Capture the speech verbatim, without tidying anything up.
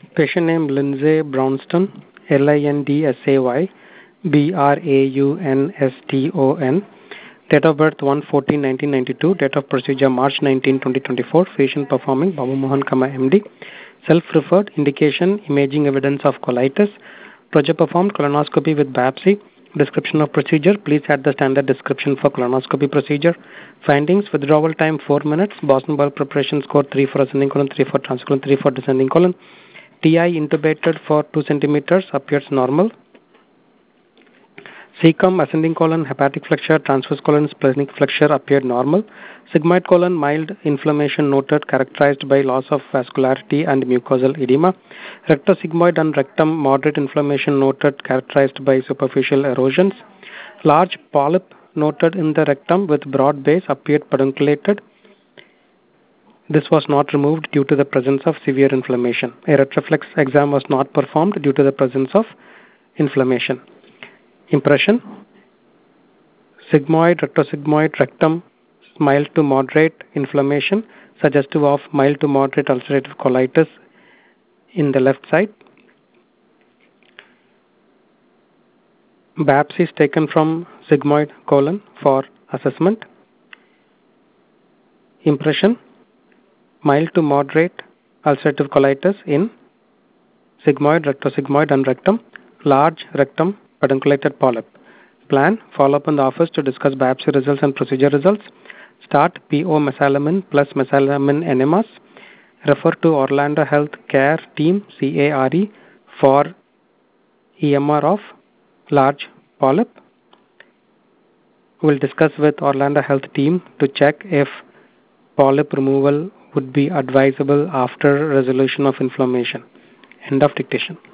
Patient name Lindsay Brownston, L I N D S A Y B R A U N S T O N. Date of birth one fourteen nineteen ninety-two. Date of procedure March nineteenth twenty twenty-four. Patient performing Babu Mohan, M D. Self-referred. Indication imaging evidence of colitis. Project performed colonoscopy with biopsy. Description of procedure. Please add the standard description for colonoscopy procedure. Findings. Withdrawal time four minutes. Boston bowel preparation score three for ascending colon, three for transcolon, three for descending colon. T I intubated for two centimeters appears normal. Cecum, ascending colon, hepatic flexure, transverse colon, splenic flexure appeared normal. Sigmoid colon, mild inflammation noted, characterized by loss of vascularity and mucosal edema. Rectosigmoid and rectum, moderate inflammation noted, characterized by superficial erosions. Large polyp noted in the rectum with broad base appeared pedunculated. This was not removed due to the presence of severe inflammation. A retroflex exam was not performed due to the presence of inflammation. Impression: sigmoid, rectosigmoid, rectum, mild to moderate inflammation, suggestive of mild to moderate ulcerative colitis in the left side. Biopsy is taken from sigmoid colon for assessment. Impression: mild to moderate ulcerative colitis in sigmoid, rectosigmoid and rectum, large rectum, pedunculated polyp. Plan: follow up in the office to discuss biopsy results and procedure results. Start P O mesalamine plus mesalamine enemas. Refer to Orlando Health Care Team C A R E for E M R of large polyp. We'll discuss with Orlando Health Team to check if polyp removal would be advisable after resolution of inflammation. End of dictation.